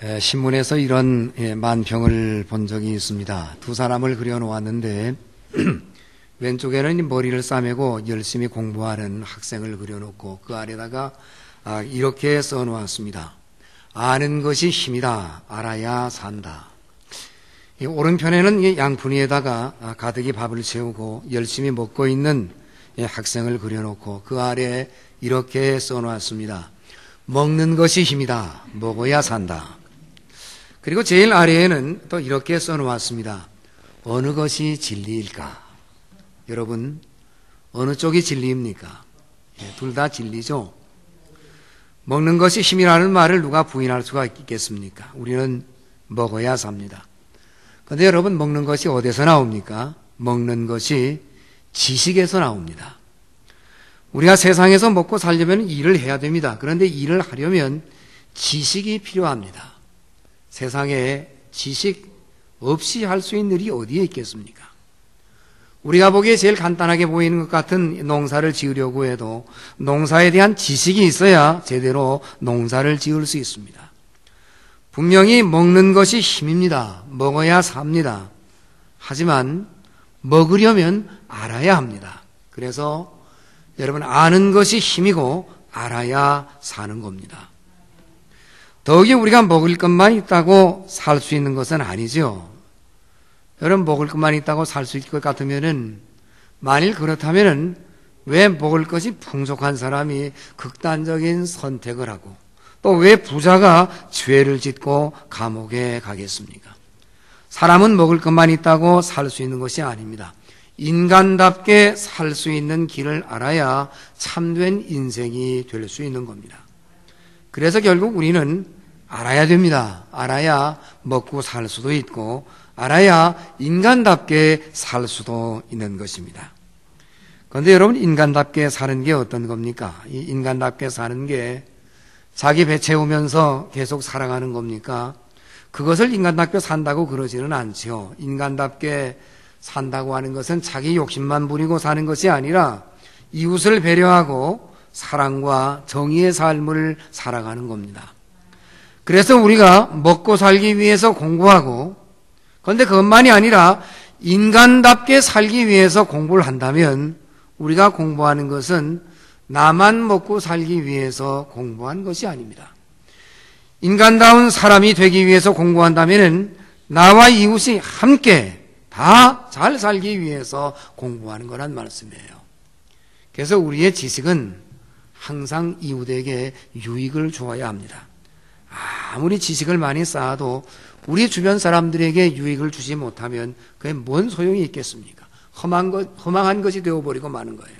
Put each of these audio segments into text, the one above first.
신문에서 이런 만평을 본 적이 있습니다. 두 사람을 그려놓았는데 왼쪽에는 머리를 싸매고 열심히 공부하는 학생을 그려놓고 그 아래다가 이렇게 써놓았습니다. 아는 것이 힘이다. 알아야 산다. 오른편에는 양푼위에다가 가득히 밥을 채우고 열심히 먹고 있는 학생을 그려놓고 그 아래에 이렇게 써놓았습니다. 먹는 것이 힘이다. 먹어야 산다. 그리고 제일 아래에는 또 이렇게 써놓았습니다. 어느 것이 진리일까? 여러분, 어느 쪽이 진리입니까? 둘 다 진리죠. 먹는 것이 힘이라는 말을 누가 부인할 수가 있겠습니까? 우리는 먹어야 삽니다. 그런데 여러분, 먹는 것이 어디서 나옵니까? 먹는 것이 지식에서 나옵니다. 우리가 세상에서 먹고 살려면 일을 해야 됩니다. 그런데 일을 하려면 지식이 필요합니다. 세상에 지식 없이 할 수 있는 일이 어디에 있겠습니까? 우리가 보기에 제일 간단하게 보이는 것 같은 농사를 지으려고 해도 농사에 대한 지식이 있어야 제대로 농사를 지을 수 있습니다. 분명히 먹는 것이 힘입니다. 먹어야 삽니다. 하지만 먹으려면 알아야 합니다. 그래서 여러분, 아는 것이 힘이고 알아야 사는 겁니다. 더욱이 우리가 먹을 것만 있다고 살 수 있는 것은 아니죠. 여러분, 먹을 것만 있다고 살 수 있을 것 같으면은, 만일 그렇다면은 왜 먹을 것이 풍족한 사람이 극단적인 선택을 하고 또 왜 부자가 죄를 짓고 감옥에 가겠습니까? 사람은 먹을 것만 있다고 살 수 있는 것이 아닙니다. 인간답게 살 수 있는 길을 알아야 참된 인생이 될 수 있는 겁니다. 그래서 결국 우리는 알아야 됩니다. 알아야 먹고 살 수도 있고 알아야 인간답게 살 수도 있는 것입니다. 그런데 여러분, 인간답게 사는 게 어떤 겁니까? 이 인간답게 사는 게 자기 배 채우면서 계속 살아가는 겁니까? 그것을 인간답게 산다고 그러지는 않죠. 인간답게 산다고 하는 것은 자기 욕심만 부리고 사는 것이 아니라 이웃을 배려하고 사랑과 정의의 삶을 살아가는 겁니다. 그래서 우리가 먹고 살기 위해서 공부하고, 그런데 그것만이 아니라 인간답게 살기 위해서 공부를 한다면 우리가 공부하는 것은 나만 먹고 살기 위해서 공부한 것이 아닙니다. 인간다운 사람이 되기 위해서 공부한다면 나와 이웃이 함께 다 잘 살기 위해서 공부하는 거란 말씀이에요. 그래서 우리의 지식은 항상 이웃에게 유익을 주어야 합니다. 아무리 지식을 많이 쌓아도 우리 주변 사람들에게 유익을 주지 못하면 그게 뭔 소용이 있겠습니까? 허망한 것이 되어버리고 마는 거예요.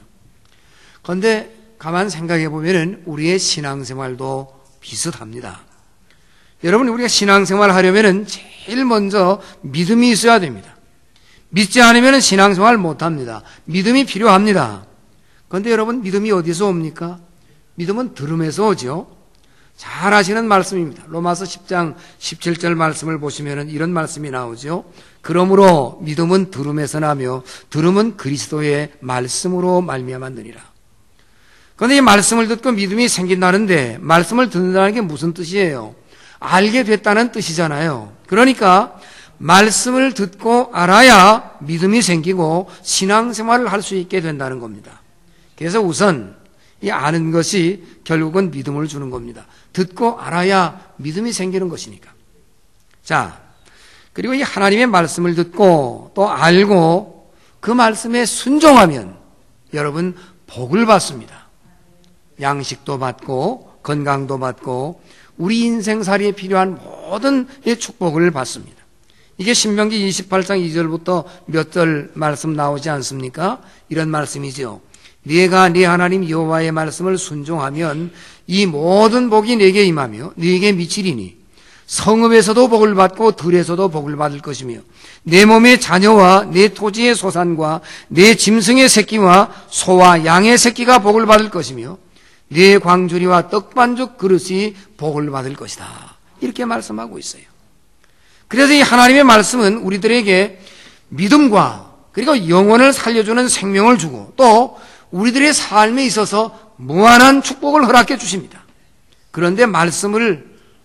그런데 가만 생각해 보면 우리의 신앙생활도 비슷합니다. 여러분, 우리가 신앙생활 하려면 제일 먼저 믿음이 있어야 됩니다. 믿지 않으면 신앙생활 못합니다. 믿음이 필요합니다. 그런데 여러분, 믿음이 어디서 옵니까? 믿음은 들음에서 오죠. 잘 아시는 말씀입니다. 로마서 10장 17절 말씀을 보시면 이런 말씀이 나오죠. 그러므로 믿음은 들음에서 나며 들음은 그리스도의 말씀으로 말미암았느니라. 그런데 이 말씀을 듣고 믿음이 생긴다는데, 말씀을 듣는다는 게 무슨 뜻이에요? 알게 됐다는 뜻이잖아요. 그러니까 말씀을 듣고 알아야 믿음이 생기고 신앙생활을 할 수 있게 된다는 겁니다. 그래서 우선 이 아는 것이 결국은 믿음을 주는 겁니다. 듣고 알아야 믿음이 생기는 것이니까. 자, 그리고 이 하나님의 말씀을 듣고 또 알고 그 말씀에 순종하면 여러분 복을 받습니다. 양식도 받고 건강도 받고 우리 인생살이에 필요한 모든 축복을 받습니다. 이게 신명기 28장 2절부터 몇 절 말씀 나오지 않습니까? 이런 말씀이죠. 네가 네 하나님 여호와의 말씀을 순종하면 이 모든 복이 네게 임하며 네게 미치리니 성읍에서도 복을 받고 들에서도 복을 받을 것이며 내 몸의 자녀와 내 토지의 소산과 내 짐승의 새끼와 소와 양의 새끼가 복을 받을 것이며 네 광주리와 떡반죽 그릇이 복을 받을 것이다. 이렇게 말씀하고 있어요. 그래서 이 하나님의 말씀은 우리들에게 믿음과 그리고 영혼을 살려주는 생명을 주고 또 우리들의 삶에 있어서 무한한 축복을 허락해 주십니다. 그런데 말씀을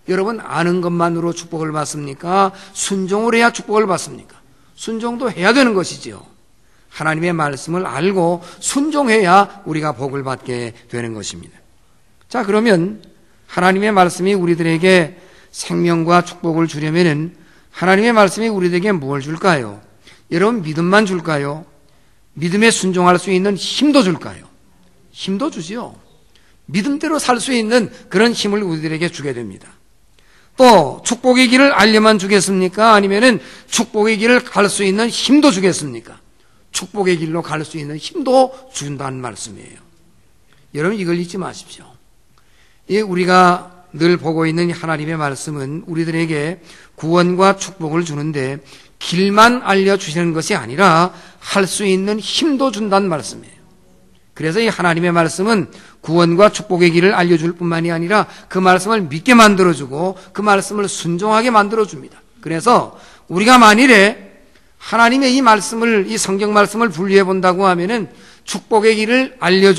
여러분 아는 것만으로 축복을 받습니까? 순종을 해야 축복을 받습니까? 순종도 해야 되는 것이지요. 하나님의 말씀을 알고 순종해야 우리가 복을 받게 되는 것입니다. 자, 그러면 하나님의 말씀이 우리들에게 생명과 축복을 주려면은 하나님의 말씀이 우리들에게 뭘 줄까요? 여러분 믿음만 줄까요? 믿음에 순종할 수 있는 힘도 줄까요? 힘도 주지요. 믿음대로 살 수 있는 그런 힘을 우리들에게 주게 됩니다. 또 축복의 길을 알려만 주겠습니까? 아니면은 축복의 길을 갈 수 있는 힘도 주겠습니까? 축복의 길로 갈 수 있는 힘도 준다는 말씀이에요. 여러분 이걸 잊지 마십시오. 우리가 늘 보고 있는 하나님의 말씀은 우리들에게 구원과 축복을 주는데 길만 알려주시는 것이 아니라 할 수 있는 힘도 준다는 말씀이에요. 그래서 이 하나님의 말씀은 구원과 축복의 길을 알려줄 뿐만이 아니라 그 말씀을 믿게 만들어주고 그 말씀을 순종하게 만들어줍니다. 그래서 우리가 만일에 하나님의 이 말씀을, 이 성경 말씀을 분리해 본다고 하면은 축복의 길을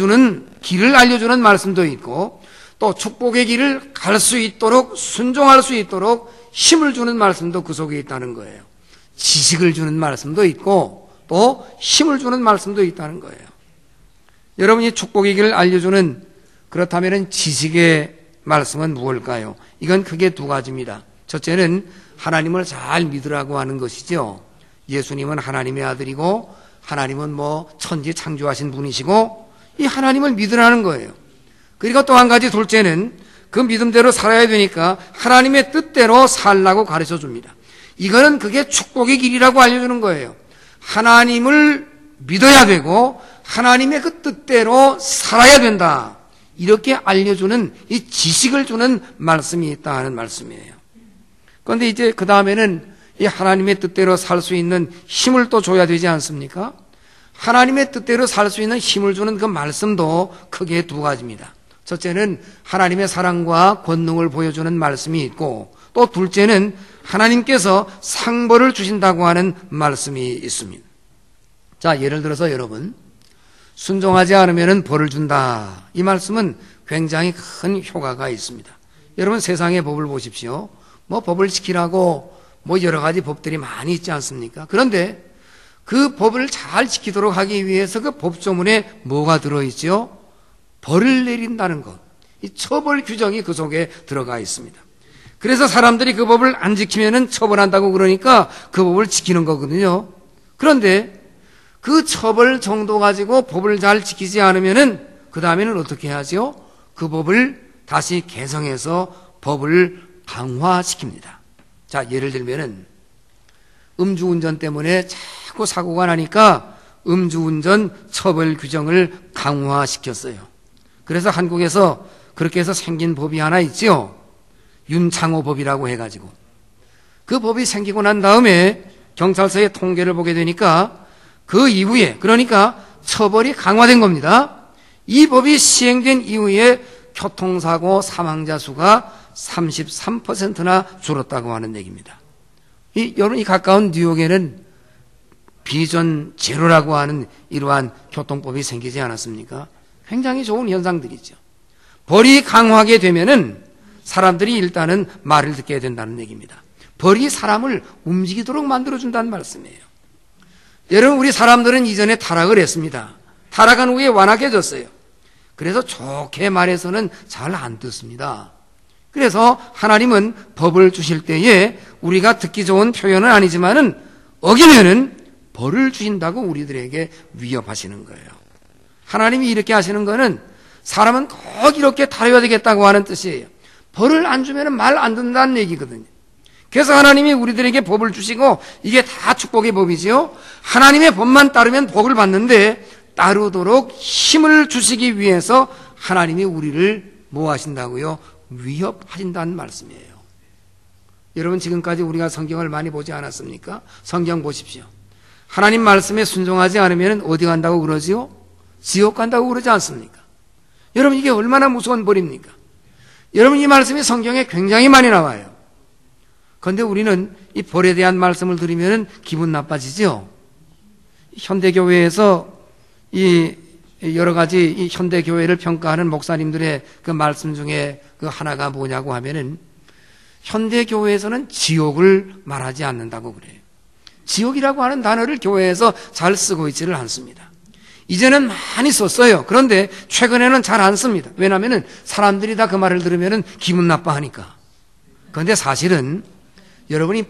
알려주는 말씀도 있고 또 축복의 길을 갈 수 있도록 순종할 수 있도록 힘을 주는 말씀도 그 속에 있다는 거예요. 지식을 주는 말씀도 있고 또 힘을 주는 말씀도 있다는 거예요. 여러분이 축복의 길을 알려주는 그렇다면 지식의 말씀은 무엇일까요? 이건 크게 두 가지입니다. 첫째는 하나님을 잘 믿으라고 하는 것이죠. 예수님은 하나님의 아들이고 하나님은 천지 창조하신 분이시고 이 하나님을 믿으라는 거예요. 그리고 또 한 가지 둘째는 그 믿음대로 살아야 되니까 하나님의 뜻대로 살라고 가르쳐 줍니다. 이거는 그게 축복의 길이라고 알려주는 거예요. 하나님을 믿어야 되고 하나님의 그 뜻대로 살아야 된다. 이렇게 알려주는 이 지식을 주는 말씀이 있다 하는 말씀이에요. 그런데 이제 그 다음에는 이 하나님의 뜻대로 살 수 있는 힘을 또 줘야 되지 않습니까? 하나님의 뜻대로 살 수 있는 힘을 주는 그 말씀도 크게 두 가지입니다. 첫째는 하나님의 사랑과 권능을 보여주는 말씀이 있고 또 둘째는 하나님께서 상벌을 주신다고 하는 말씀이 있습니다. 자, 예를 들어서 여러분 순종하지 않으면 벌을 준다. 이 말씀은 굉장히 큰 효과가 있습니다. 여러분 세상의 법을 보십시오. 법을 지키라고 여러 가지 법들이 많이 있지 않습니까? 그런데 그 법을 잘 지키도록 하기 위해서 그 법조문에 뭐가 들어있죠? 벌을 내린다는 것. 이 처벌 규정이 그 속에 들어가 있습니다. 그래서 사람들이 그 법을 안 지키면은 처벌한다고 그러니까 그 법을 지키는 거거든요. 그런데 그 처벌 정도 가지고 법을 잘 지키지 않으면은 그 다음에는 어떻게 하죠? 그 법을 다시 개성해서 법을 강화시킵니다. 자, 예를 들면은 음주운전 때문에 자꾸 사고가 나니까 음주운전 처벌 규정을 강화시켰어요. 그래서 한국에서 그렇게 해서 생긴 법이 하나 있죠. 윤창호법이라고 해가지고 그 법이 생기고 난 다음에 경찰서의 통계를 보게 되니까 그 이후에 그러니까 처벌이 강화된 겁니다. 이 법이 시행된 이후에 교통사고 사망자 수가 33%나 줄었다고 하는 얘기입니다. 여러분 이 가까운 뉴욕에는 비전 제로라고 하는 이러한 교통법이 생기지 않았습니까? 굉장히 좋은 현상들이죠. 벌이 강화하게 되면은 사람들이 일단은 말을 듣게 된다는 얘기입니다. 벌이 사람을 움직이도록 만들어준다는 말씀이에요. 여러분 우리 사람들은 이전에 타락을 했습니다. 타락한 후에 완악해졌어요. 그래서 좋게 말해서는 잘 안 듣습니다. 그래서 하나님은 법을 주실 때에 우리가 듣기 좋은 표현은 아니지만은 어기면은 벌을 주신다고 우리들에게 위협하시는 거예요. 하나님이 이렇게 하시는 거는 사람은 꼭 이렇게 다뤄야 되겠다고 하는 뜻이에요. 벌을 안 주면은 말 안 듣는다는 얘기거든요. 그래서 하나님이 우리들에게 법을 주시고 이게 다 축복의 법이지요. 하나님의 법만 따르면 복을 받는데 따르도록 힘을 주시기 위해서 하나님이 우리를 뭐 하신다고요? 위협하신다는 말씀이에요. 여러분 지금까지 우리가 성경을 많이 보지 않았습니까? 성경 보십시오. 하나님 말씀에 순종하지 않으면 어디 간다고 그러지요? 지옥 간다고 그러지 않습니까? 여러분 이게 얼마나 무서운 벌입니까? 여러분 이 말씀이 성경에 굉장히 많이 나와요. 그런데 우리는 이 벌에 대한 말씀을 들으면 기분 나빠지죠. 현대교회에서 이 여러 가지 이 현대교회를 평가하는 목사님들의 그 말씀 중에 그 하나가 뭐냐고 하면은 현대 교회에서는 지옥을 말하지 않는다고 그래요. 지옥이라고 하는 단어를 교회에서 잘 쓰고 있지를 않습니다. 이제는 많이 썼어요. 그런데 최근에는 잘 안 씁니다. 왜냐하면 사람들이 다 그 말을 들으면 기분 나빠하니까. 그런데 사실은 여러분이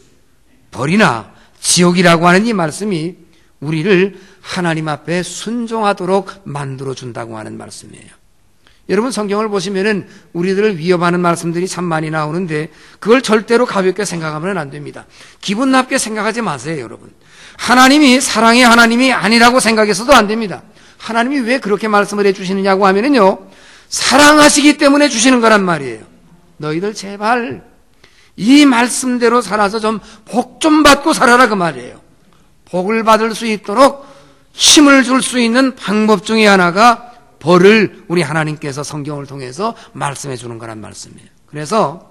벌이나 지옥이라고 하는 이 말씀이 우리를 하나님 앞에 순종하도록 만들어준다고 하는 말씀이에요. 여러분 성경을 보시면은 우리들을 위협하는 말씀들이 참 많이 나오는데 그걸 절대로 가볍게 생각하면 안 됩니다. 기분 나쁘게 생각하지 마세요, 여러분. 하나님이 사랑의 하나님이 아니라고 생각해서도 안 됩니다. 하나님이 왜 그렇게 말씀을 해주시느냐고 하면은요, 사랑하시기 때문에 주시는 거란 말이에요. 너희들 제발 이 말씀대로 살아서 좀 복 좀 받고 살아라 그 말이에요. 복을 받을 수 있도록 힘을 줄 수 있는 방법 중에 하나가 벌을 우리 하나님께서 성경을 통해서 말씀해 주는 거란 말씀이에요. 그래서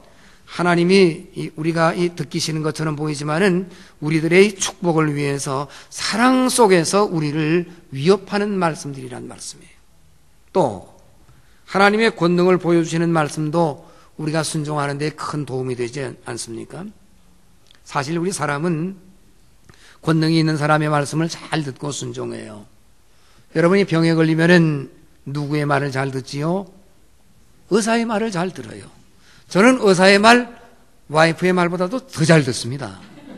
하나님이 우리가 듣기 싫은 것처럼 보이지만은 우리들의 축복을 위해서 사랑 속에서 우리를 위협하는 말씀들이란 말씀이에요. 또 하나님의 권능을 보여주시는 말씀도 우리가 순종하는 데 큰 도움이 되지 않습니까? 사실 우리 사람은 권능이 있는 사람의 말씀을 잘 듣고 순종해요. 여러분이 병에 걸리면은 누구의 말을 잘 듣지요? 의사의 말을 잘 들어요. 저는 의사의 말, 와이프의 말보다도 더 잘 듣습니다.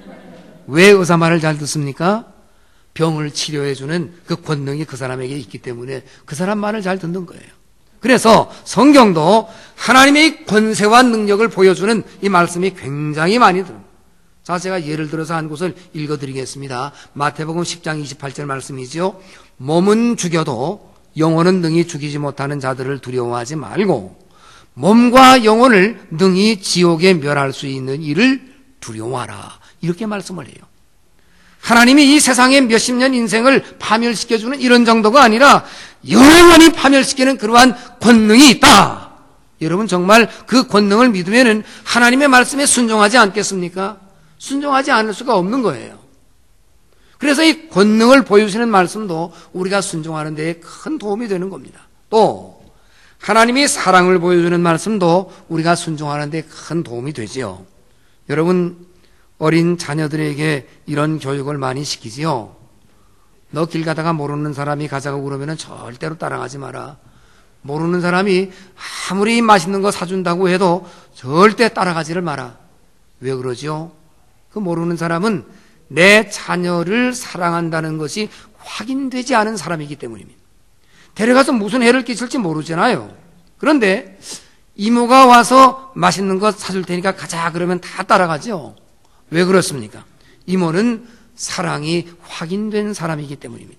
왜 의사 말을 잘 듣습니까? 병을 치료해주는 그 권능이 그 사람에게 있기 때문에 그 사람 말을 잘 듣는 거예요. 그래서 성경도 하나님의 권세와 능력을 보여주는 이 말씀이 굉장히 많이 들어요. 자, 제가 예를 들어서 한 곳을 읽어드리겠습니다. 마태복음 10장 28절 말씀이지요. 몸은 죽여도 영혼은 능히 죽이지 못하는 자들을 두려워하지 말고 몸과 영혼을 능히 지옥에 멸할 수 있는 이를 두려워하라. 이렇게 말씀을 해요. 하나님이 이 세상의 몇십 년 인생을 파멸시켜주는 이런 정도가 아니라 영원히 파멸시키는 그러한 권능이 있다. 여러분 정말 그 권능을 믿으면 하나님의 말씀에 순종하지 않겠습니까? 순종하지 않을 수가 없는 거예요. 그래서 이 권능을 보여주시는 말씀도 우리가 순종하는 데 큰 도움이 되는 겁니다. 또 하나님이 사랑을 보여주는 말씀도 우리가 순종하는 데 큰 도움이 되지요. 여러분 어린 자녀들에게 이런 교육을 많이 시키지요. 너 길 가다가 모르는 사람이 가자고 그러면 절대로 따라가지 마라. 모르는 사람이 아무리 맛있는 거 사준다고 해도 절대 따라가지를 마라. 왜 그러죠? 그 모르는 사람은 내 자녀를 사랑한다는 것이 확인되지 않은 사람이기 때문입니다. 데려가서 무슨 해를 끼칠지 모르잖아요. 그런데 이모가 와서 맛있는 거 사줄 테니까 가자 그러면 다 따라가죠. 왜 그렇습니까? 이모는 사랑이 확인된 사람이기 때문입니다.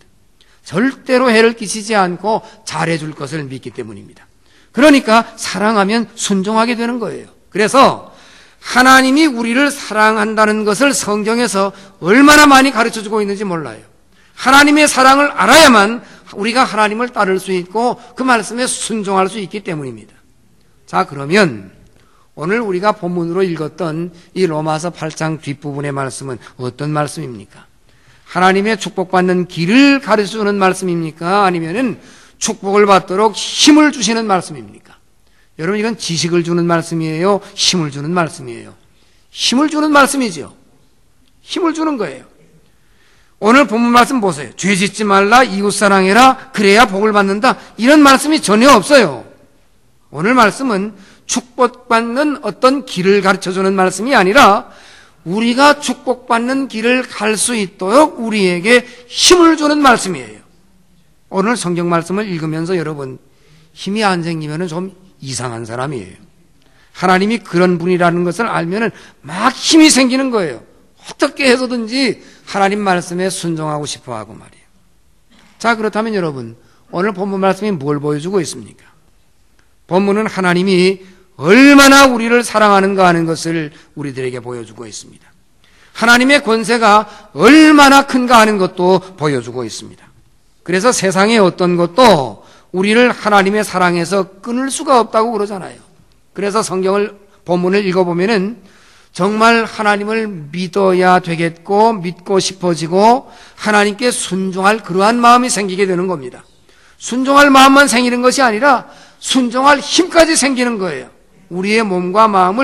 절대로 해를 끼치지 않고 잘해줄 것을 믿기 때문입니다. 그러니까 사랑하면 순종하게 되는 거예요. 그래서 하나님이 우리를 사랑한다는 것을 성경에서 얼마나 많이 가르쳐주고 있는지 몰라요. 하나님의 사랑을 알아야만 우리가 하나님을 따를 수 있고 그 말씀에 순종할 수 있기 때문입니다. 자, 그러면 오늘 우리가 본문으로 읽었던 이 로마서 8장 뒷부분의 말씀은 어떤 말씀입니까? 하나님의 축복받는 길을 가르쳐주는 말씀입니까? 아니면은 축복을 받도록 힘을 주시는 말씀입니까? 여러분 이건 지식을 주는 말씀이에요? 힘을 주는 말씀이에요? 힘을 주는 말씀이죠. 힘을 주는 거예요. 오늘 본문 말씀 보세요. 죄 짓지 말라, 이웃 사랑해라, 그래야 복을 받는다. 이런 말씀이 전혀 없어요. 오늘 말씀은 축복받는 어떤 길을 가르쳐주는 말씀이 아니라 우리가 축복받는 길을 갈 수 있도록 우리에게 힘을 주는 말씀이에요. 오늘 성경 말씀을 읽으면서 여러분 힘이 안 생기면 좀 이상한 사람이에요. 하나님이 그런 분이라는 것을 알면 막 힘이 생기는 거예요. 어떻게 해서든지 하나님 말씀에 순종하고 싶어하고 말이에요. 자, 그렇다면 여러분 오늘 본문 말씀이 뭘 보여주고 있습니까? 본문은 하나님이 얼마나 우리를 사랑하는가 하는 것을 우리들에게 보여주고 있습니다. 하나님의 권세가 얼마나 큰가 하는 것도 보여주고 있습니다. 그래서 세상의 어떤 것도 우리를 하나님의 사랑에서 끊을 수가 없다고 그러잖아요. 그래서 성경을 본문을 읽어보면은 정말 하나님을 믿어야 되겠고 믿고 싶어지고 하나님께 순종할 그러한 마음이 생기게 되는 겁니다. 순종할 마음만 생기는 것이 아니라 순종할 힘까지 생기는 거예요. 우리의 몸과 마음을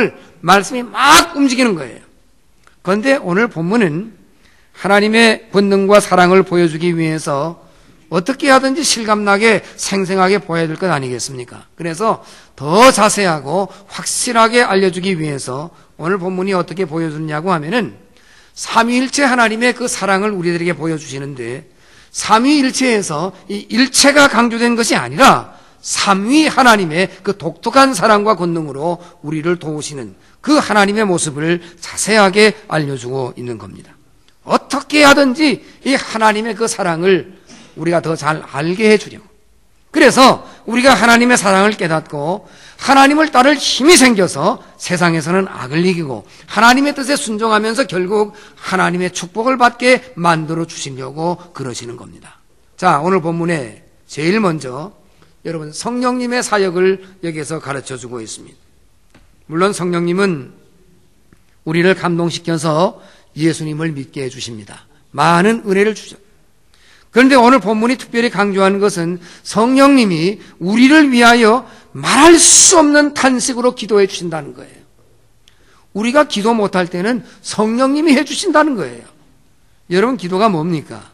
말씀이 막 움직이는 거예요. 그런데 오늘 본문은 하나님의 본능과 사랑을 보여주기 위해서 어떻게 하든지 실감나게 생생하게 보여야 될 것 아니겠습니까? 그래서 더 자세하고 확실하게 알려주기 위해서 오늘 본문이 어떻게 보여주느냐고 하면은 삼위일체 하나님의 그 사랑을 우리들에게 보여주시는데, 삼위일체에서 이 일체가 강조된 것이 아니라 삼위 하나님의 그 독특한 사랑과 권능으로 우리를 도우시는 그 하나님의 모습을 자세하게 알려주고 있는 겁니다. 어떻게 하든지 이 하나님의 그 사랑을 우리가 더 잘 알게 해주려고, 그래서 우리가 하나님의 사랑을 깨닫고 하나님을 따를 힘이 생겨서 세상에서는 악을 이기고 하나님의 뜻에 순종하면서 결국 하나님의 축복을 받게 만들어 주시려고 그러시는 겁니다. 자, 오늘 본문에 제일 먼저 여러분 성령님의 사역을 여기에서 가르쳐주고 있습니다. 물론 성령님은 우리를 감동시켜서 예수님을 믿게 해주십니다. 많은 은혜를 주죠. 그런데 오늘 본문이 특별히 강조하는 것은 성령님이 우리를 위하여 말할 수 없는 탄식으로 기도해 주신다는 거예요. 우리가 기도 못할 때는 성령님이 해주신다는 거예요. 여러분, 기도가 뭡니까?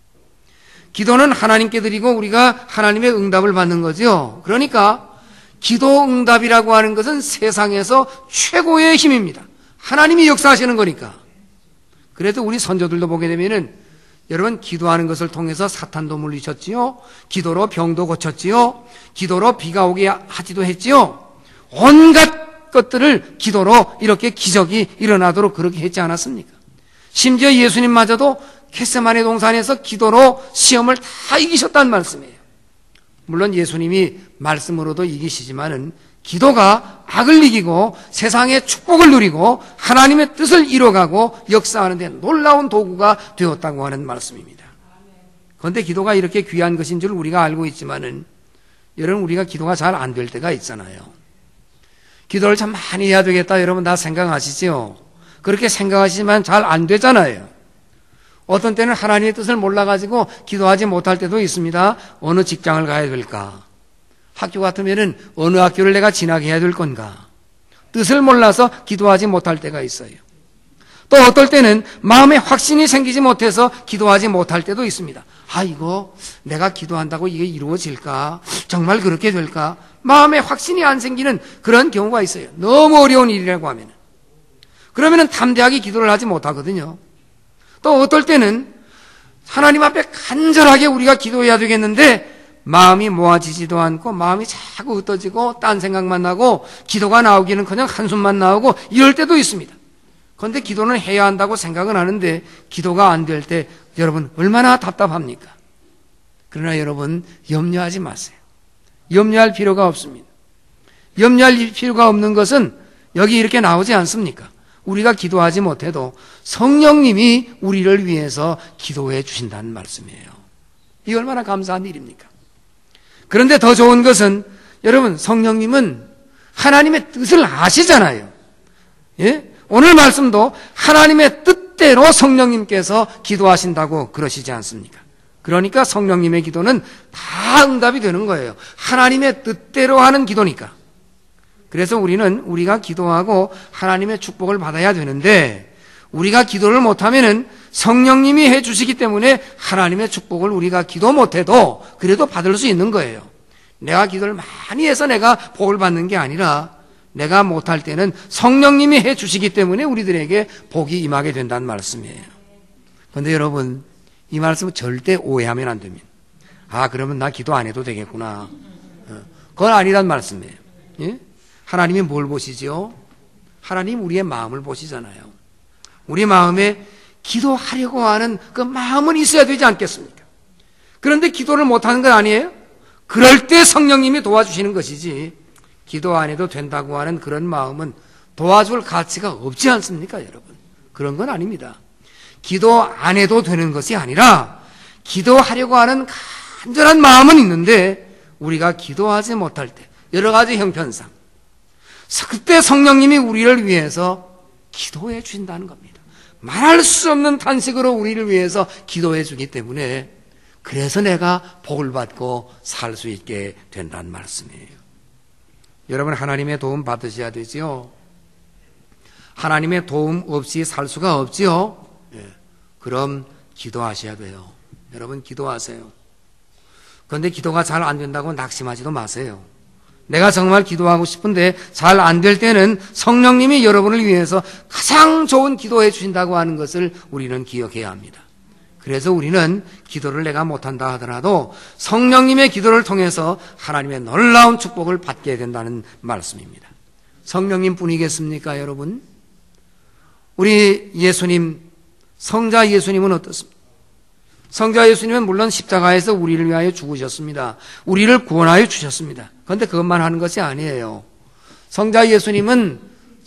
기도는 하나님께 드리고 우리가 하나님의 응답을 받는 거죠. 그러니까 기도 응답이라고 하는 것은 세상에서 최고의 힘입니다. 하나님이 역사하시는 거니까. 그래도 우리 선조들도 보게 되면은 여러분, 기도하는 것을 통해서 사탄도 물리셨지요, 기도로 병도 고쳤지요, 기도로 비가 오게 하지도 했지요. 온갖 것들을 기도로 이렇게 기적이 일어나도록 그렇게 했지 않았습니까? 심지어 예수님마저도 겟세마네 동산에서 기도로 시험을 다 이기셨다는 말씀이에요. 물론 예수님이 말씀으로도 이기시지만은 기도가 악을 이기고 세상의 축복을 누리고 하나님의 뜻을 이뤄가고 역사하는 데 놀라운 도구가 되었다고 하는 말씀입니다. 그런데 기도가 이렇게 귀한 것인 줄 우리가 알고 있지만은 여러분, 우리가 기도가 잘 안 될 때가 있잖아요. 기도를 참 많이 해야 되겠다, 여러분 다 생각하시죠? 그렇게 생각하시지만 잘 안 되잖아요. 어떤 때는 하나님의 뜻을 몰라가지고 기도하지 못할 때도 있습니다. 어느 직장을 가야 될까? 학교 같으면은 어느 학교를 내가 진학해야 될 건가? 뜻을 몰라서 기도하지 못할 때가 있어요. 또 어떨 때는 마음에 확신이 생기지 못해서 기도하지 못할 때도 있습니다. 이거 내가 기도한다고 이게 이루어질까? 정말 그렇게 될까? 마음에 확신이 안 생기는 그런 경우가 있어요. 너무 어려운 일이라고 하면은. 그러면은 담대하게 기도를 하지 못하거든요. 또 어떨 때는 하나님 앞에 간절하게 우리가 기도해야 되겠는데 마음이 모아지지도 않고 마음이 자꾸 흩어지고 딴 생각만 나고 기도가 나오기는커녕 한숨만 나오고 이럴 때도 있습니다. 그런데 기도는 해야 한다고 생각은 하는데 기도가 안 될 때 여러분 얼마나 답답합니까? 그러나 여러분 염려하지 마세요. 염려할 필요가 없습니다. 염려할 필요가 없는 것은 여기 이렇게 나오지 않습니까? 우리가 기도하지 못해도 성령님이 우리를 위해서 기도해 주신다는 말씀이에요. 이게 얼마나 감사한 일입니까? 그런데 더 좋은 것은 여러분, 성령님은 하나님의 뜻을 아시잖아요. 예? 오늘 말씀도 하나님의 뜻대로 성령님께서 기도하신다고 그러시지 않습니까? 그러니까 성령님의 기도는 다 응답이 되는 거예요. 하나님의 뜻대로 하는 기도니까. 그래서 우리가 기도하고 하나님의 축복을 받아야 되는데 우리가 기도를 못하면은 성령님이 해주시기 때문에 하나님의 축복을 우리가 기도 못해도 그래도 받을 수 있는 거예요. 내가 기도를 많이 해서 내가 복을 받는 게 아니라 내가 못할 때는 성령님이 해주시기 때문에 우리들에게 복이 임하게 된다는 말씀이에요. 그런데 여러분, 이 말씀은 절대 오해하면 안 됩니다. 그러면 나 기도 안 해도 되겠구나. 그건 아니란 말씀이에요. 예? 하나님이 뭘 보시죠? 하나님 우리의 마음을 보시잖아요. 우리 마음에 기도하려고 하는 그 마음은 있어야 되지 않겠습니까? 그런데 기도를 못하는 건 아니에요? 그럴 때 성령님이 도와주시는 것이지 기도 안 해도 된다고 하는 그런 마음은 도와줄 가치가 없지 않습니까, 여러분? 그런 건 아닙니다. 기도 안 해도 되는 것이 아니라 기도하려고 하는 간절한 마음은 있는데 우리가 기도하지 못할 때 여러 가지 형편상 그때 성령님이 우리를 위해서 기도해 주신다는 겁니다. 말할 수 없는 탄식으로 우리를 위해서 기도해 주기 때문에 그래서 내가 복을 받고 살 수 있게 된다는 말씀이에요. 여러분, 하나님의 도움 받으셔야 되지요. 하나님의 도움 없이 살 수가 없지요. 예. 그럼 기도하셔야 돼요. 여러분 기도하세요. 그런데 기도가 잘 안 된다고 낙심하지도 마세요. 내가 정말 기도하고 싶은데 잘 안 될 때는 성령님이 여러분을 위해서 가장 좋은 기도해 주신다고 하는 것을 우리는 기억해야 합니다. 그래서 우리는 기도를 내가 못한다 하더라도 성령님의 기도를 통해서 하나님의 놀라운 축복을 받게 된다는 말씀입니다. 성령님 뿐이겠습니까, 여러분? 우리 예수님, 성자 예수님은 어떻습니까? 성자 예수님은 물론 십자가에서 우리를 위하여 죽으셨습니다. 우리를 구원하여 주셨습니다. 그런데 그것만 하는 것이 아니에요. 성자 예수님은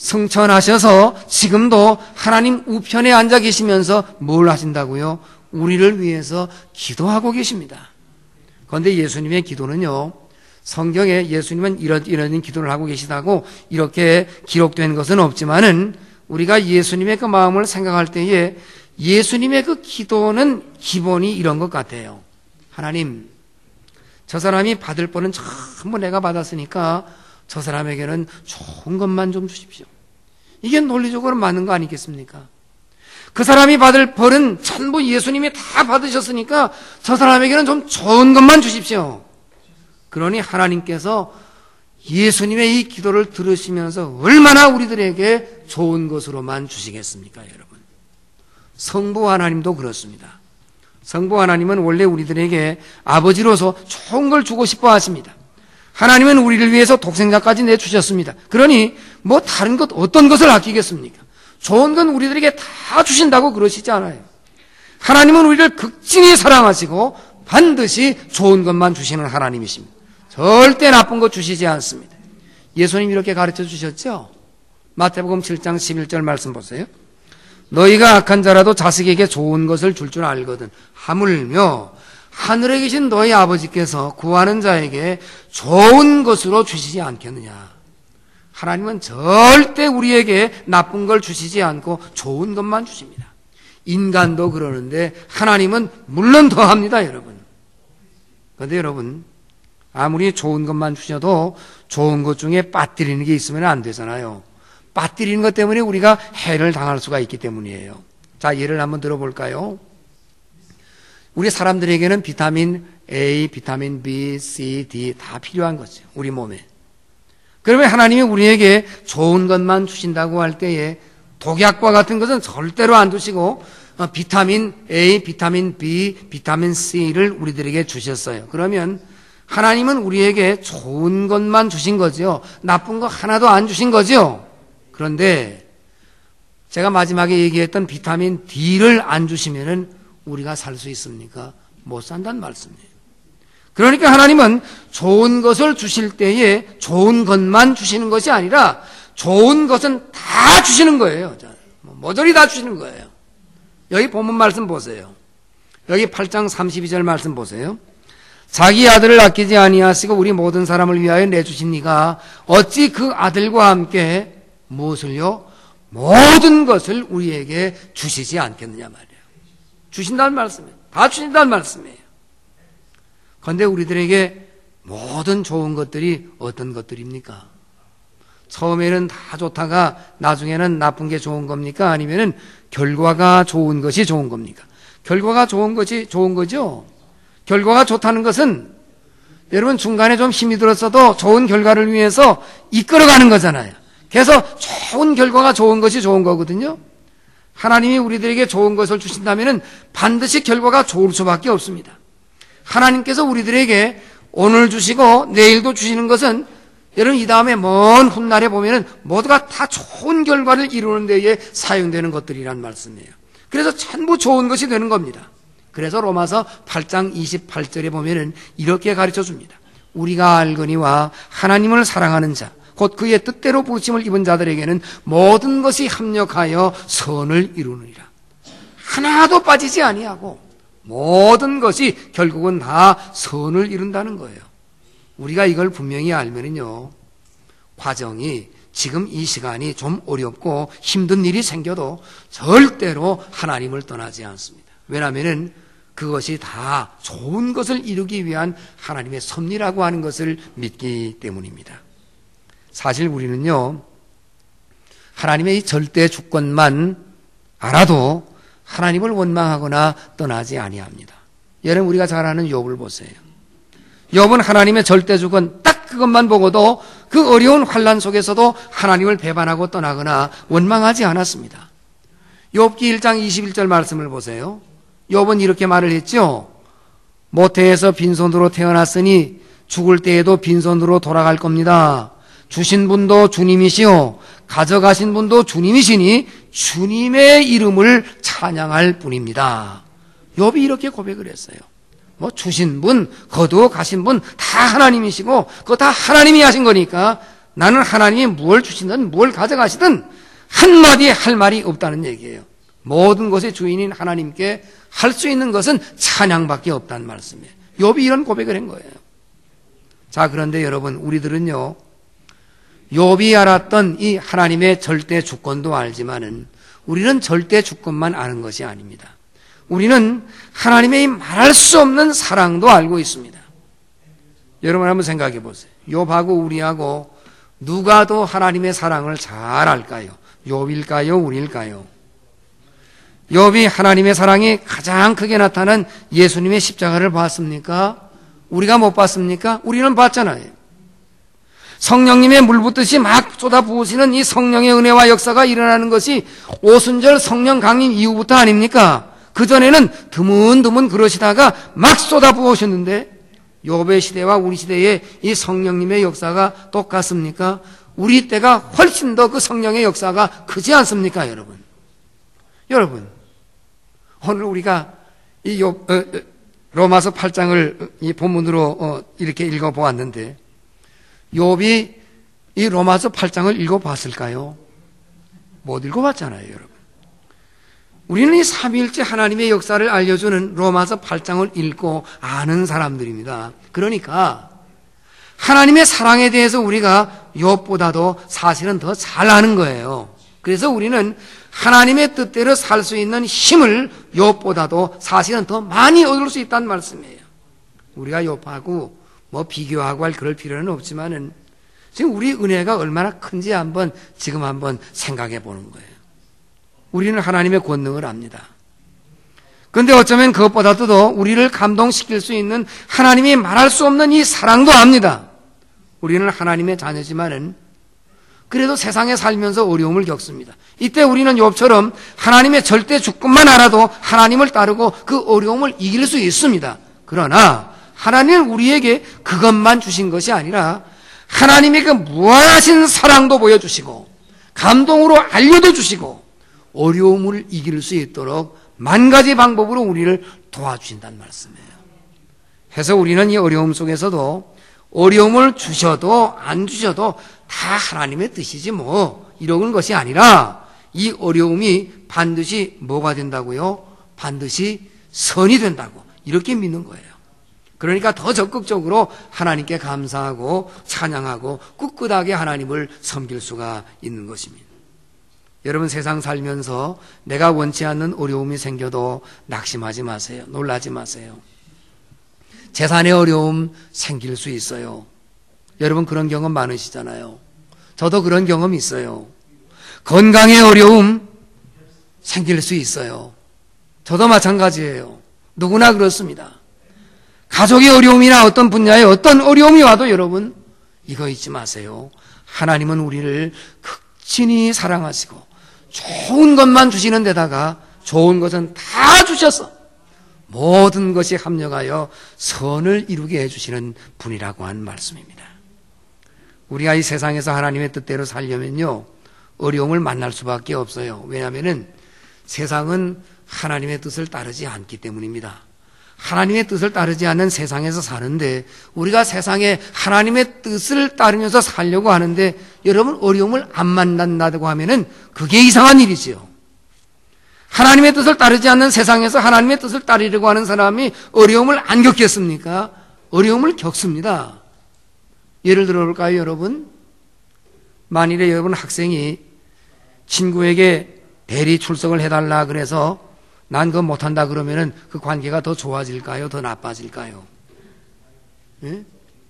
승천하셔서 지금도 하나님 우편에 앉아 계시면서 뭘 하신다고요? 우리를 위해서 기도하고 계십니다. 그런데 예수님의 기도는요, 성경에 예수님은 이런 기도를 하고 계시다고 이렇게 기록된 것은 없지만은 우리가 예수님의 그 마음을 생각할 때에 예수님의 그 기도는 기본이 이런 것 같아요. 하나님, 저 사람이 받을 벌은 전부 내가 받았으니까 저 사람에게는 좋은 것만 좀 주십시오. 이게 논리적으로 맞는 거 아니겠습니까? 그 사람이 받을 벌은 전부 예수님이 다 받으셨으니까 저 사람에게는 좀 좋은 것만 주십시오. 그러니 하나님께서 예수님의 이 기도를 들으시면서 얼마나 우리들에게 좋은 것으로만 주시겠습니까, 여러분? 성부 하나님도 그렇습니다. 성부 하나님은 원래 우리들에게 아버지로서 좋은 걸 주고 싶어 하십니다. 하나님은 우리를 위해서 독생자까지 내주셨습니다. 그러니 뭐 다른 것 어떤 것을 아끼겠습니까? 좋은 건 우리들에게 다 주신다고 그러시지 않아요. 하나님은 우리를 극진히 사랑하시고 반드시 좋은 것만 주시는 하나님이십니다. 절대 나쁜 것 주시지 않습니다. 예수님 이렇게 가르쳐 주셨죠? 마태복음 7장 11절 말씀 보세요. 너희가 악한 자라도 자식에게 좋은 것을 줄 줄 알거든 하물며 하늘에 계신 너희 아버지께서 구하는 자에게 좋은 것으로 주시지 않겠느냐. 하나님은 절대 우리에게 나쁜 걸 주시지 않고 좋은 것만 주십니다. 인간도 그러는데 하나님은 물론 더합니다, 여러분. 그런데 여러분, 아무리 좋은 것만 주셔도 좋은 것 중에 빠뜨리는 게 있으면 안 되잖아요. 빠뜨리는 것 때문에 우리가 해를 당할 수가 있기 때문이에요. 자, 예를 한번 들어볼까요? 우리 사람들에게는 비타민 A, 비타민 B, C, D 다 필요한 거죠. 우리 몸에. 그러면 하나님이 우리에게 좋은 것만 주신다고 할 때에 독약과 같은 것은 절대로 안 주시고 비타민 A, 비타민 B, 비타민 C를 우리들에게 주셨어요. 그러면 하나님은 우리에게 좋은 것만 주신 거죠. 나쁜 거 하나도 안 주신 거죠. 그런데 제가 마지막에 얘기했던 비타민 D를 안 주시면은 우리가 살 수 있습니까? 못 산다는 말씀이에요. 그러니까 하나님은 좋은 것을 주실 때에 좋은 것만 주시는 것이 아니라 좋은 것은 다 주시는 거예요. 모조리 다 주시는 거예요. 여기 본문 말씀 보세요. 여기 8장 32절 말씀 보세요. 자기 아들을 아끼지 아니하시고 우리 모든 사람을 위하여 내주신 이가 어찌 그 아들과 함께 무엇을요? 모든 것을 우리에게 주시지 않겠느냐 말이에요. 주신다는 말씀이에요. 다 주신다는 말씀이에요. 그런데 우리들에게 모든 좋은 것들이 어떤 것들입니까? 처음에는 다 좋다가 나중에는 나쁜 게 좋은 겁니까? 아니면은 결과가 좋은 것이 좋은 겁니까? 결과가 좋은 것이 좋은 거죠? 결과가 좋다는 것은 여러분 중간에 좀 힘이 들었어도 좋은 결과를 위해서 이끌어가는 거잖아요. 그래서 좋은 결과가 좋은 것이 좋은 거거든요. 하나님이 우리들에게 좋은 것을 주신다면 반드시 결과가 좋을 수밖에 없습니다. 하나님께서 우리들에게 오늘 주시고 내일도 주시는 것은 여러분 이 다음에 먼 훗날에 보면은 모두가 다 좋은 결과를 이루는 데에 사용되는 것들이란 말씀이에요. 그래서 전부 좋은 것이 되는 겁니다. 그래서 로마서 8장 28절에 보면은 이렇게 가르쳐 줍니다. 우리가 알거니와 하나님을 사랑하는 자 곧 그의 뜻대로 부르심을 입은 자들에게는 모든 것이 합력하여 선을 이루느니라. 하나도 빠지지 아니하고 모든 것이 결국은 다 선을 이룬다는 거예요. 우리가 이걸 분명히 알면은요, 과정이 지금 이 시간이 좀 어렵고 힘든 일이 생겨도 절대로 하나님을 떠나지 않습니다. 왜냐하면은 그것이 다 좋은 것을 이루기 위한 하나님의 섭리라고 하는 것을 믿기 때문입니다. 사실 우리는요, 하나님의 이 절대 주권만 알아도 하나님을 원망하거나 떠나지 아니합니다. 여러분, 우리가 잘 아는 욥을 보세요. 욥은 하나님의 절대 주권 딱 그것만 보고도 그 어려운 환난 속에서도 하나님을 배반하고 떠나거나 원망하지 않았습니다. 욥기 1장 21절 말씀을 보세요. 욥은 이렇게 말을 했죠. 모태에서 빈손으로 태어났으니 죽을 때에도 빈손으로 돌아갈 겁니다. 주신 분도 주님이시오 가져가신 분도 주님이시니 주님의 이름을 찬양할 뿐입니다. 욥이 이렇게 고백을 했어요. 뭐 주신 분, 거두어 가신 분 다 하나님이시고 그거 다 하나님이 하신 거니까 나는 하나님이 뭘 주시든 뭘 가져가시든 한마디에 할 말이 없다는 얘기예요. 모든 것의 주인인 하나님께 할 수 있는 것은 찬양밖에 없다는 말씀이에요. 욥이 이런 고백을 한 거예요. 자, 그런데 여러분, 우리들은요, 욥이 알았던 이 하나님의 절대 주권도 알지만은 우리는 절대 주권만 아는 것이 아닙니다. 우리는 하나님의 이 말할 수 없는 사랑도 알고 있습니다. 여러분 한번 생각해 보세요. 욥하고 우리하고 누가 더 하나님의 사랑을 잘 알까요? 욥일까요? 우리일까요? 욥이 하나님의 사랑이 가장 크게 나타난 예수님의 십자가를 봤습니까? 우리가 못 봤습니까? 우리는 봤잖아요. 성령님의 물붓듯이 막 쏟아부으시는 이 성령의 은혜와 역사가 일어나는 것이 오순절 성령 강림 이후부터 아닙니까? 그전에는 드문드문 그러시다가 막 쏟아부으셨는데 욥의 시대와 우리 시대의 이 성령님의 역사가 똑같습니까? 우리 때가 훨씬 더 그 성령의 역사가 크지 않습니까, 여러분? 여러분, 오늘 우리가 이 로마서 8장을 이 본문으로 이렇게 읽어보았는데 욥이 이 로마서 8장을 읽어봤을까요? 못 읽어봤잖아요, 여러분. 우리는 이 삼위일체 하나님의 역사를 알려주는 로마서 8장을 읽고 아는 사람들입니다. 그러니까 하나님의 사랑에 대해서 우리가 욥보다도 사실은 더 잘 아는 거예요. 그래서 우리는 하나님의 뜻대로 살 수 있는 힘을 욥보다도 사실은 더 많이 얻을 수 있다는 말씀이에요. 우리가 욥하고 뭐 비교하고 할 그럴 필요는 없지만은 지금 우리 은혜가 얼마나 큰지 지금 한번 생각해 보는 거예요. 우리는 하나님의 권능을 압니다. 그런데 어쩌면 그것보다도 더 우리를 감동시킬 수 있는 하나님이 말할 수 없는 이 사랑도 압니다. 우리는 하나님의 자녀지만은 그래도 세상에 살면서 어려움을 겪습니다. 이때 우리는 욥처럼 하나님의 절대 주권만 알아도 하나님을 따르고 그 어려움을 이길 수 있습니다. 그러나 하나님은 우리에게 그것만 주신 것이 아니라 하나님의 그 무한하신 사랑도 보여주시고 감동으로 알려도 주시고 어려움을 이길 수 있도록 만 가지 방법으로 우리를 도와주신다는 말씀이에요. 그래서 우리는 이 어려움 속에서도 어려움을 주셔도 안 주셔도 다 하나님의 뜻이지 뭐 이러는 것이 아니라 이 어려움이 반드시 뭐가 된다고요? 반드시 선이 된다고 이렇게 믿는 거예요. 그러니까 더 적극적으로 하나님께 감사하고 찬양하고 꿋꿋하게 하나님을 섬길 수가 있는 것입니다. 여러분 세상 살면서 내가 원치 않는 어려움이 생겨도 낙심하지 마세요. 놀라지 마세요. 재산의 어려움 생길 수 있어요. 여러분 그런 경험 많으시잖아요. 저도 그런 경험이 있어요. 건강의 어려움 생길 수 있어요. 저도 마찬가지예요. 누구나 그렇습니다. 가족의 어려움이나 어떤 분야의 어떤 어려움이 와도 여러분 이거 잊지 마세요. 하나님은 우리를 극진히 사랑하시고 좋은 것만 주시는 데다가 좋은 것은 다 주셔서 모든 것이 합력하여 선을 이루게 해주시는 분이라고 하는 말씀입니다. 우리가 이 세상에서 하나님의 뜻대로 살려면요 어려움을 만날 수밖에 없어요. 왜냐하면 세상은 하나님의 뜻을 따르지 않기 때문입니다. 하나님의 뜻을 따르지 않는 세상에서 사는데 우리가 세상에 하나님의 뜻을 따르면서 살려고 하는데 여러분 어려움을 안 만난다고 하면은 그게 이상한 일이지요. 하나님의 뜻을 따르지 않는 세상에서 하나님의 뜻을 따르려고 하는 사람이 어려움을 안 겪겠습니까? 어려움을 겪습니다. 예를 들어 볼까요, 여러분? 만일에 여러분 학생이 친구에게 대리 출석을 해달라 그래서 난 그거 못한다 그러면은 그 관계가 더 좋아질까요? 더 나빠질까요? 예?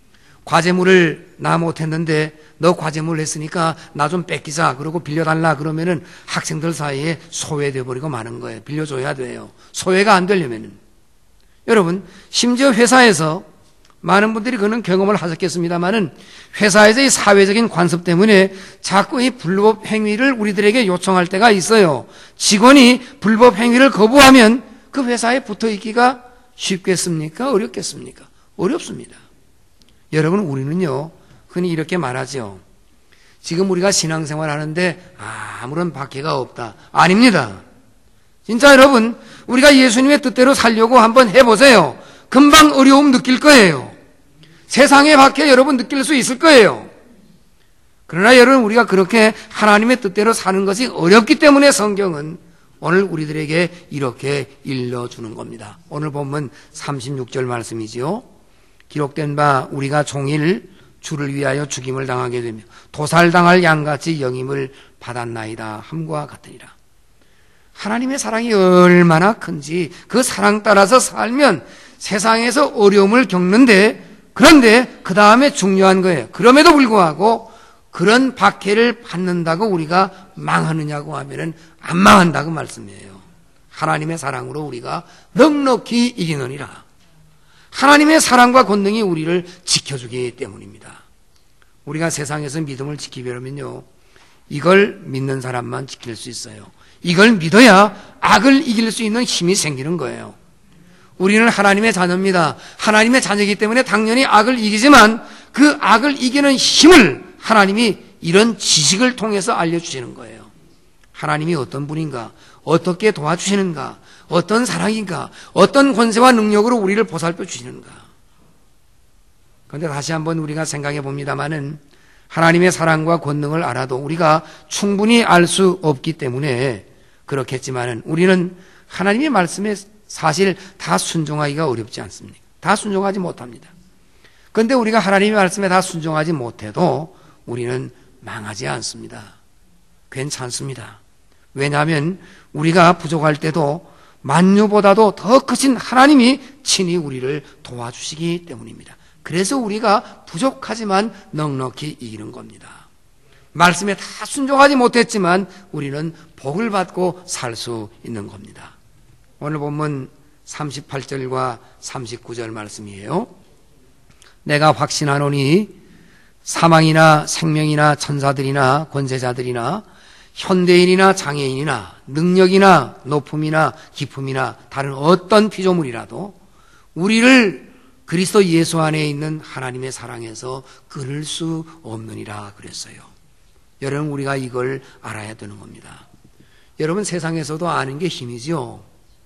과제물을 나 못했는데 너 과제물 했으니까 나 좀 뺏기자 그러고 빌려달라 그러면은 학생들 사이에 소외돼 버리고 마는 거예요. 빌려줘야 돼요. 소외가 안 되려면은. 여러분, 심지어 회사에서 많은 분들이 그런 경험을 하셨겠습니다만은 회사에서의 사회적인 관습 때문에 자꾸 이 불법 행위를 우리들에게 요청할 때가 있어요. 직원이 불법 행위를 거부하면 그 회사에 붙어 있기가 쉽겠습니까? 어렵겠습니까? 어렵습니다. 여러분, 우리는요, 흔히 이렇게 말하죠. 지금 우리가 신앙생활 하는데 아무런 박해가 없다. 아닙니다. 진짜 여러분, 우리가 예수님의 뜻대로 살려고 한번 해보세요. 금방 어려움 느낄 거예요. 세상의 박해 여러분 느낄 수 있을 거예요. 그러나 여러분, 우리가 그렇게 하나님의 뜻대로 사는 것이 어렵기 때문에 성경은 오늘 우리들에게 이렇게 일러주는 겁니다. 오늘 본문 36절 말씀이지요. 기록된 바 우리가 종일 주를 위하여 죽임을 당하게 되며 도살당할 양같이 영임을 받았나이다 함과 같으니라. 하나님의 사랑이 얼마나 큰지 그 사랑 따라서 살면 세상에서 어려움을 겪는데, 그런데 그 다음에 중요한 거예요. 그럼에도 불구하고 그런 박해를 받는다고 우리가 망하느냐고 하면은 안 망한다고 말씀이에요. 하나님의 사랑으로 우리가 넉넉히 이기느니라. 하나님의 사랑과 권능이 우리를 지켜주기 때문입니다. 우리가 세상에서 믿음을 지키려면요, 이걸 믿는 사람만 지킬 수 있어요. 이걸 믿어야 악을 이길 수 있는 힘이 생기는 거예요. 우리는 하나님의 자녀입니다. 하나님의 자녀이기 때문에 당연히 악을 이기지만 그 악을 이기는 힘을 하나님이 이런 지식을 통해서 알려주시는 거예요. 하나님이 어떤 분인가, 어떻게 도와주시는가, 어떤 사랑인가, 어떤 권세와 능력으로 우리를 보살펴 주시는가. 그런데 다시 한번 우리가 생각해 봅니다마는 하나님의 사랑과 권능을 알아도 우리가 충분히 알 수 없기 때문에 그렇겠지만은 우리는 하나님의 말씀에 사실 다 순종하기가 어렵지 않습니까? 다 순종하지 못합니다. 그런데 우리가 하나님의 말씀에 다 순종하지 못해도 우리는 망하지 않습니다. 괜찮습니다. 왜냐하면 우리가 부족할 때도 만유보다도 더 크신 하나님이 친히 우리를 도와주시기 때문입니다. 그래서 우리가 부족하지만 넉넉히 이기는 겁니다. 말씀에 다 순종하지 못했지만 우리는 복을 받고 살 수 있는 겁니다. 오늘 본문 38절과 39절 말씀이에요. 내가 확신하노니 사망이나 생명이나 천사들이나 권세자들이나 현대인이나 장애인이나 능력이나 높음이나 깊음이나 다른 어떤 피조물이라도 우리를 그리스도 예수 안에 있는 하나님의 사랑에서 끊을 수 없느니라 그랬어요. 여러분, 우리가 이걸 알아야 되는 겁니다. 여러분, 세상에서도 아는 게 힘이죠.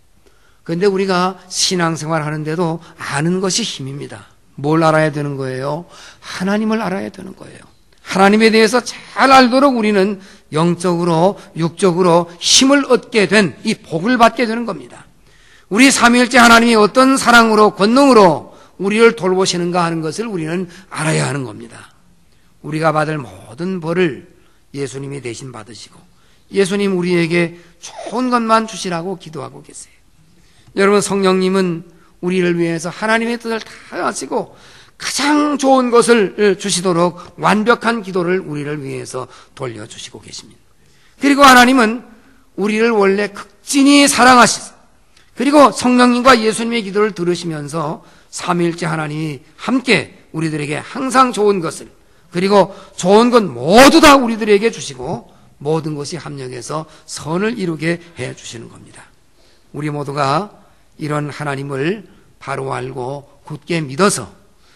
그런데 우리가 신앙생활 하는데도 아는 것이 힘입니다. 뭘 알아야 되는 거예요? 하나님을 알아야 되는 거예요. 하나님에 대해서 잘 알도록 우리는 영적으로 육적으로 힘을 얻게 된 이 복을 받게 되는 겁니다. 우리 삼위일체 하나님이 어떤 사랑으로 권능으로 우리를 돌보시는가 하는 것을 우리는 알아야 하는 겁니다. 우리가 받을 모든 벌을 예수님이 대신 받으시고 예수님 우리에게 좋은 것만 주시라고 기도하고 계세요. 여러분, 성령님은 우리를 위해서 하나님의 뜻을 다 하시고 가장 좋은 것을 주시도록 완벽한 기도를 우리를 위해서 돌려주시고 계십니다. 그리고 하나님은 우리를 원래 극진히 사랑하시고 그리고 성령님과 예수님의 기도를 들으시면서 삼위일체 하나님이 함께 우리들에게 항상 좋은 것을 그리고 좋은 것 모두 다 우리들에게 주시고 모든 것이 합력해서 선을 이루게 해주시는 겁니다. 우리 모두가 이런 하나님을 바로 알고 굳게 믿어서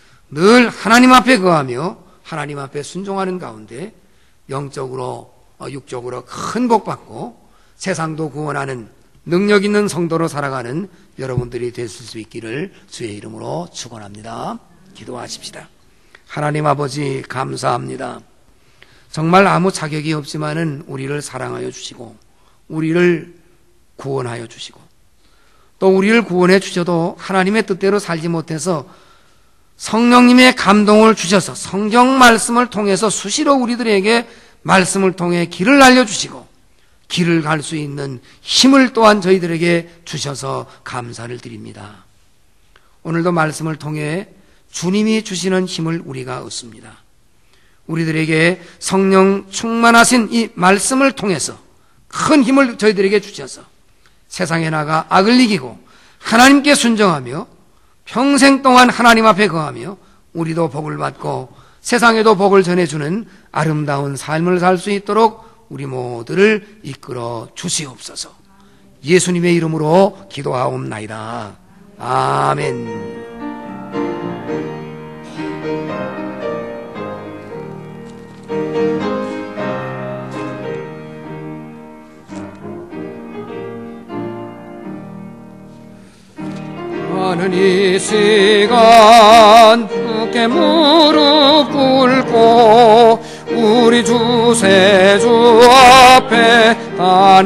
늘 하나님 앞에 거하며 하나님 앞에 순종하는 가운데 영적으로 육적으로 큰 복 받고 세상도 구원하는 능력 있는 성도로 살아가는 여러분들이 되실 수 있기를 주의 이름으로 축원합니다. 기도하십시다. 하나님 아버지, 감사합니다. 정말 아무 자격이 없지만은 우리를 사랑하여 주시고 우리를 구원하여 주시고 또 우리를 구원해 주셔도 하나님의 뜻대로 살지 못해서 성령님의 감동을 주셔서 성경 말씀을 통해서 수시로 우리들에게 말씀을 통해 길을 알려주시고 길을 갈 수 있는 힘을 또한 저희들에게 주셔서 감사를 드립니다. 오늘도 말씀을 통해 주님이 주시는 힘을 우리가 얻습니다. 우리들에게 성령 충만하신 이 말씀을 통해서 큰 힘을 저희들에게 주셔서 세상에 나가 악을 이기고 하나님께 순종하며 평생 동안 하나님 앞에 거하며 우리도 복을 받고 세상에도 복을 전해주는 아름다운 삶을 살 수 있도록 우리 모두를 이끌어 주시옵소서. 예수님의 이름으로 기도하옵나이다. 아멘. 나는 이 시간 주께 무릎 꿇고 우리 주세주 앞에 다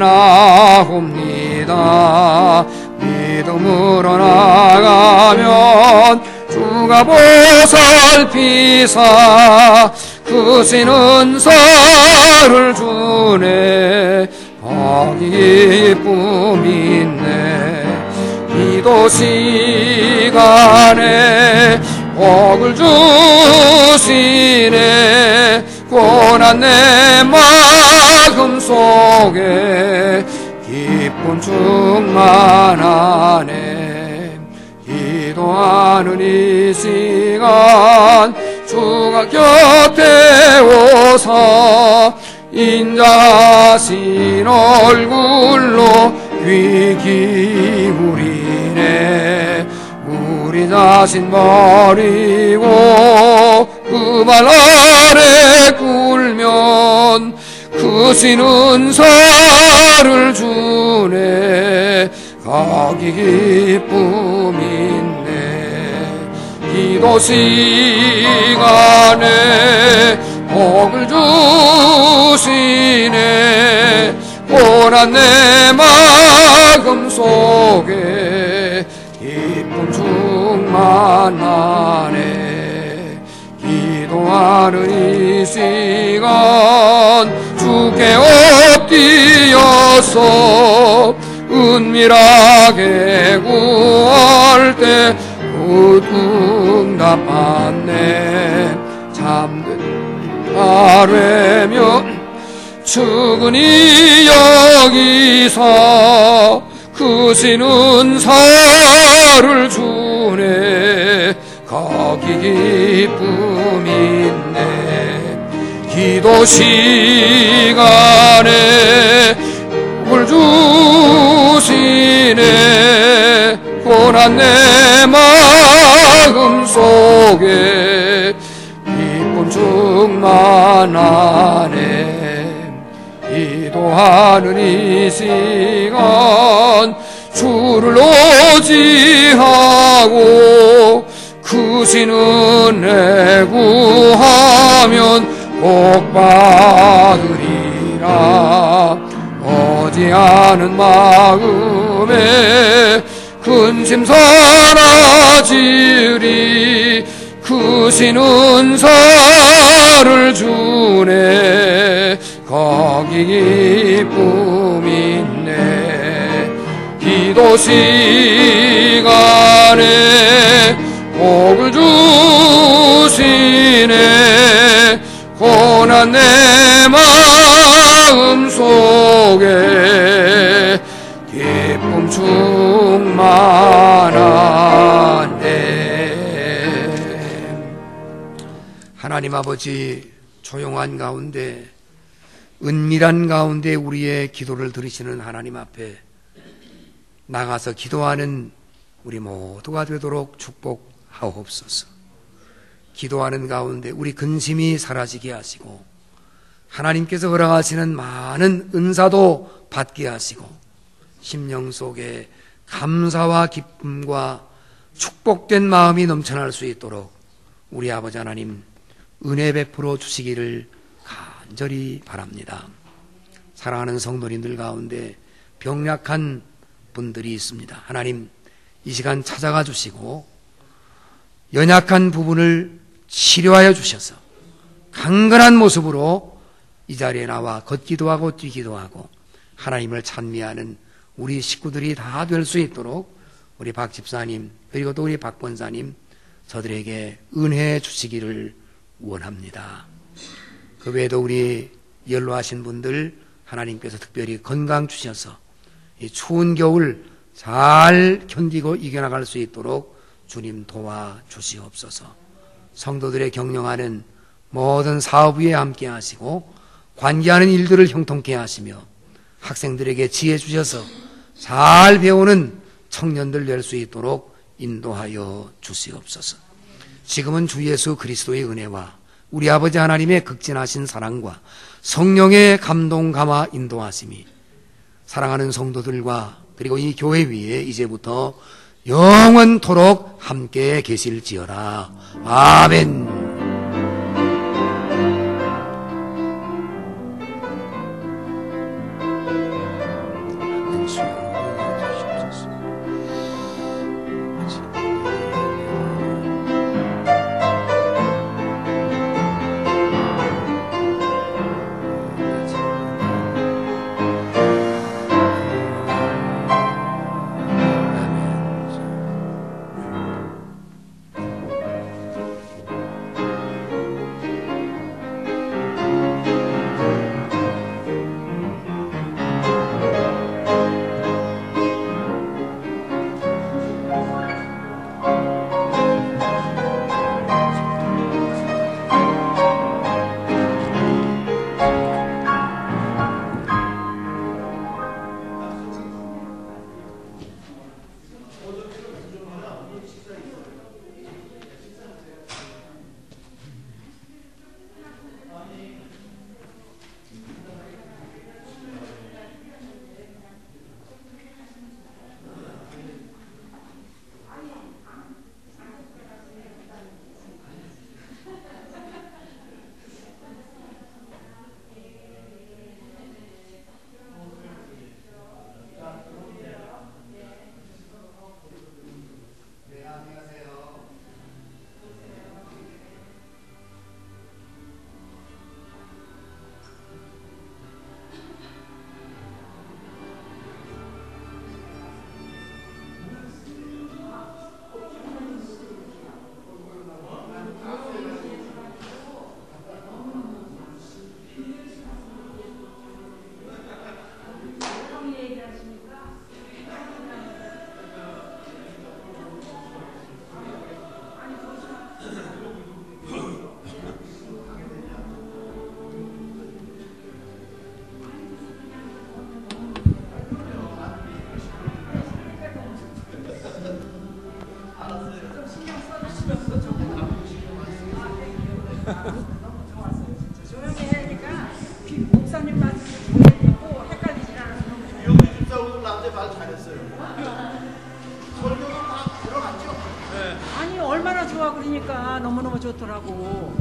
나옵니다. 믿음으로 나가면 주가 보살피사 크신 은사를 주네. 기쁨 있네. 기도 시간에 복을 주시네. 고난 내 마음 속에 기쁨 충만하네. 기도하는 이 시간 주가 곁에 오사 인자하신 얼굴로 귀 기울이네. 우리 자신 버리고 그 발 아래 굴면 크신 은사를 주네. 거기 기쁨 있네. 기도 시간에 복을 주시네. 고난 내 마음 속에 기쁨 충만하네. 기도하는 이 시간 주께 엎드려서 은밀하게 구할 때 응답 받네. 잠든 하루면 측은히 여기서 크신 은사를 주네. 거기 기쁨 있네. 기도 시간에 복을 주시네. 고난 내 마음 속에 기쁨 충만하네. 기도하는 이 시간 주를 의지하고 크신 은혜 구하면 복 받으리라. 어지않은 마음에 근심 사라지리. 크신 은사를 주네. 거기 기쁨 있네. 기도 시간에 복을 주시네. 고난 내 마음 속에 기쁨 충만하네. 하나님 아버지, 조용한 가운데 은밀한 가운데 우리의 기도를 들으시는 하나님 앞에 나가서 기도하는 우리 모두가 되도록 축복하옵소서. 기도하는 가운데 우리 근심이 사라지게 하시고 하나님께서 허락하시는 많은 은사도 받게 하시고 심령 속에 감사와 기쁨과 축복된 마음이 넘쳐날 수 있도록 우리 아버지 하나님 은혜 베풀어 주시기를 간절히 바랍니다. 사랑하는 성도님들 가운데 병약한 분들이 있습니다. 하나님 이 시간 찾아가 주시고 연약한 부분을 치료하여 주셔서 강건한 모습으로 이 자리에 나와 걷기도 하고 뛰기도 하고 하나님을 찬미하는 우리 식구들이 다 될 수 있도록 우리 박 집사님 그리고 또 우리 박 권사님 저들에게 은혜 주시기를 원합니다. 그 외에도 우리 연로하신 분들 하나님께서 특별히 건강 주셔서 이 추운 겨울 잘 견디고 이겨나갈 수 있도록 주님 도와주시옵소서. 성도들의 경영하는 모든 사업 위에 함께 하시고 관계하는 일들을 형통케 하시며 학생들에게 지혜 주셔서 잘 배우는 청년들 될 수 있도록 인도하여 주시옵소서. 지금은 주 예수 그리스도의 은혜와 우리 아버지 하나님의 극진하신 사랑과 성령의 감동 감화 인도하심이 사랑하는 성도들과 그리고 이 교회 위에 이제부터 영원토록 함께 계실지어다. 아멘. 조용히 해니까 목사님 말씀 듣고 헷갈리지 않아서. 여기 집사분들 나한테 말 잘했어요. 설교는 다 들어갔죠? 아니 얼마나 좋아 그러니까 너무너무 좋더라고.